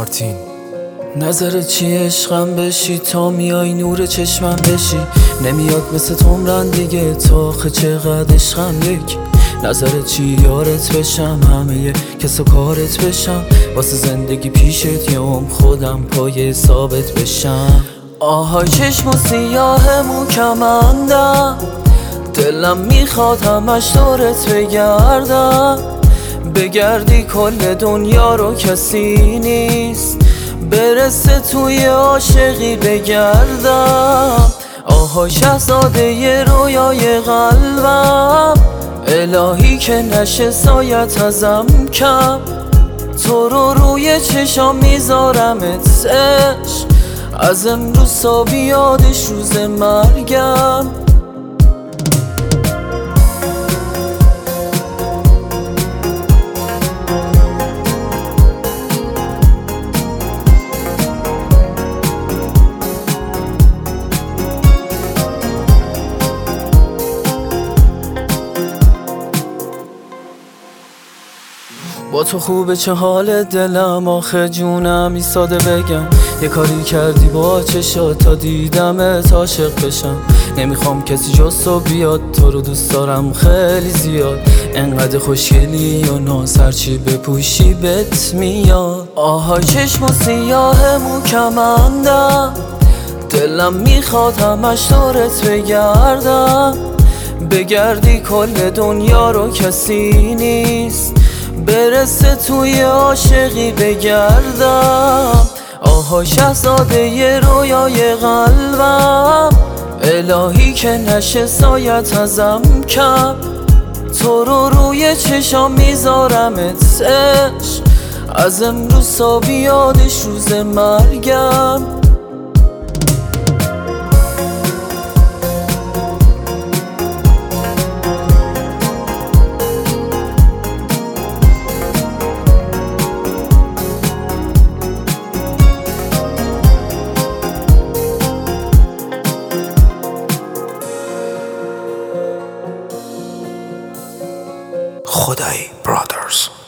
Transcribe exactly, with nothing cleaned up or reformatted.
مارتین. نظرت چی عشقم بشی تا میای نور چشمم بشی، نمیاد مثل تمرن دیگه تا آخه چقدر عشقم یک. نظرت چی یارت بشم، همه کس و کارت بشم، واسه زندگی پیشت یام خودم پای ثابت بشم. آهای چشم و سیاه مو کمندم، دلم میخواد همش دورت بگردم، بگردی کل دنیا رو کسی نیست برسه توی عاشقی بگردم. آهای شهزاده ی رویای قلبم، الهی که نشه سایت ازم کم، تو رو روی چشام میذارمت عشق، از امروز تا بیادش روز مرگم. با تو خوبه چه حال دلم، آخه جونم ایستاده بگم، یه کاری کردی با چشات تا دیدمت عاشق بشم. نمیخوام کسی جز تو بیاد، تو رو دوست دارم خیلی زیاد، انقدر خوشگلی و ناز هرچی بپوشی بهت میاد. آهای چشم و سیاه مو کمندم، دلم میخواد همش دورت بگردم، بگردی کل دنیا رو کسی نیست برسه توی عاشقی بگردم. آها شهزاده ی رویای قلبم، الهی که نشه سایت ازم کم، تو رو روی چشام میذارمت عشق، از امروز تا بیادش روز مرگم. خدایی برادرز.